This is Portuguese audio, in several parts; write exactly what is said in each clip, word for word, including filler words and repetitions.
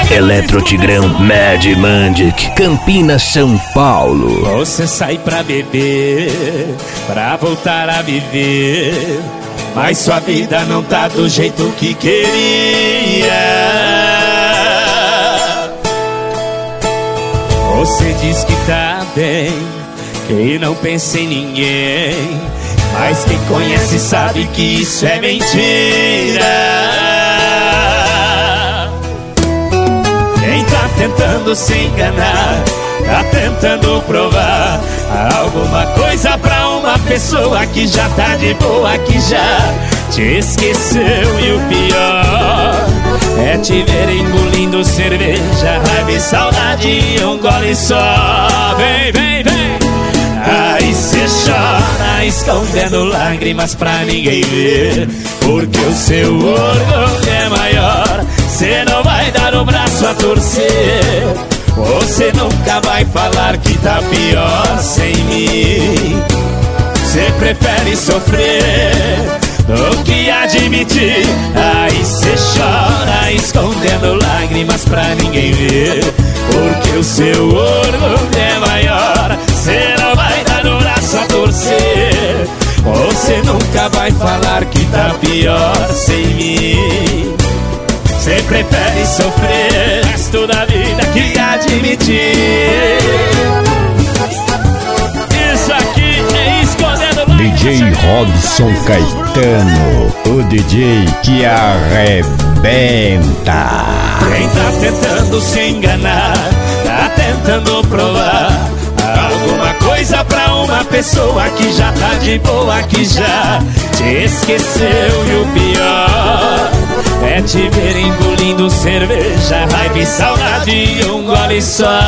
Eletrotigrão Mad Mandic, Campinas, São Paulo. Você sai pra beber, pra voltar a viver, mas sua vida não tá do jeito que queria. Você diz que tá bem, que não pensa em ninguém, mas quem conhece sabe que isso é mentira. Quem tá tentando se enganar, tá tentando provar alguma coisa pra uma pessoa que já tá de boa, que já te esqueceu. E o pior é te ver engolindo cerveja, raiva e saudade em um gole só. Vem, vem, vem. Aí cê chora, escondendo lágrimas pra ninguém ver, porque o seu orgulho é maior. Cê não vai dar o braço a torcer, você nunca vai falar que tá pior sem mim. Cê prefere sofrer do que admitir. Aí cê chora, escondendo lágrimas pra ninguém ver, porque o seu orgulho é maior. Cê não vai dar o braço a torcer, você nunca vai falar que tá pior sem mim. Cê prefere sofrer o resto da vida que admitir. Isso aqui é escondendo lágrimas. D J Robson Caetano, o D J que arrebenta. Quem tá tentando se enganar, tá tentando provar alguma coisa pra uma pessoa que já tá de boa, que já te esqueceu. E o pior é te ver engolindo cerveja, raiva e saudade em um gole só.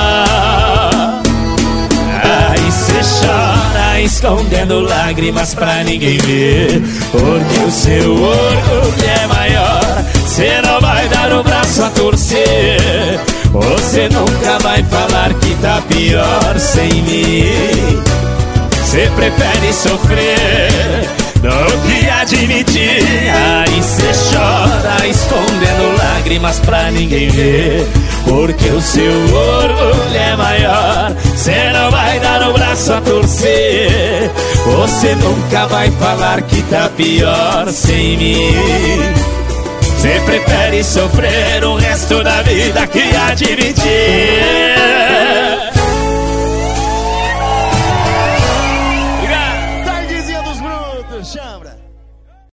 Aí cê chora, escondendo lágrimas pra ninguém ver, porque o seu orgulho é maior. Cê não vai dar o braço a torcer, você nunca vai falar que tá pior sem mim. Cê prefere sofrer do que admitir. Aí cê chora, escondendo lágrimas pra ninguém ver, porque o seu orgulho é maior. Cê não vai dar o braço a torcer, você nunca vai falar que tá pior sem mim. Cê prefere sofrer o resto da vida que admitir.